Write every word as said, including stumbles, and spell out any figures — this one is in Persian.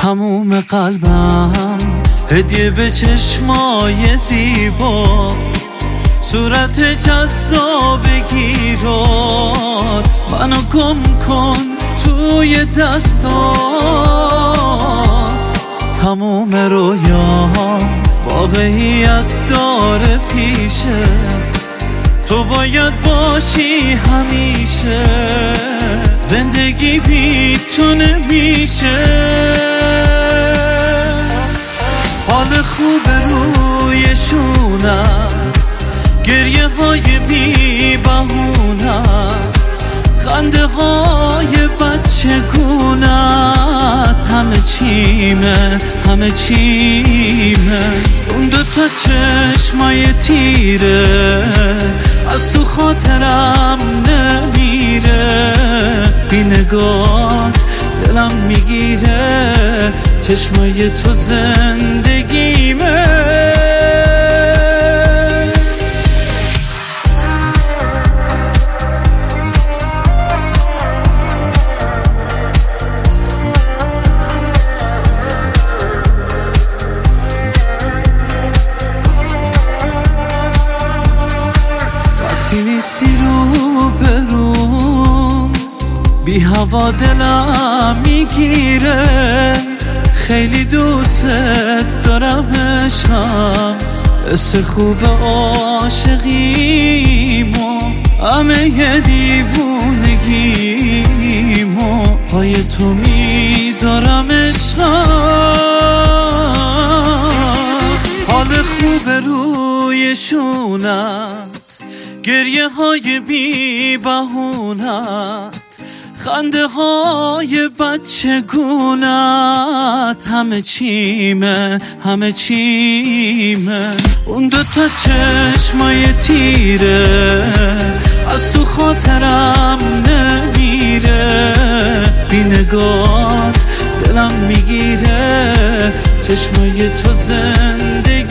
تموم قلبم هدیه به چشمای زیبا، صورت جذاب گیرات، منو گم کن توی دستات. تموم رویام واقعیت داره پیشت، تو باید باشی همیشه، زندگی بی تو نمیشه. حال خوب روی شونت، گریه های بی بهونت، خنده های بچه گونت، همه چیمه همه چیمه. اون دوتا چشمای تیره از تو خاطرم نمیره، بی نگات دلم میگیره، چشمای تو زندگیمه. وقتی نیستی رو بروم، بی هوا دلم میگیره، خیلی دوست دارم عشقم، حس خوب عاشقیمو، همه ی دیوونگیمو پای تو میذارم عشقم. حال خوب روی شونت، گریه های بی بهونت، خنده های بچه گونت، همه چیمه همه چیمه. اون دوتا چشمای تیره از تو خاطرم نمیره، بی نگات دلم میگیره، چشمای تو زندگی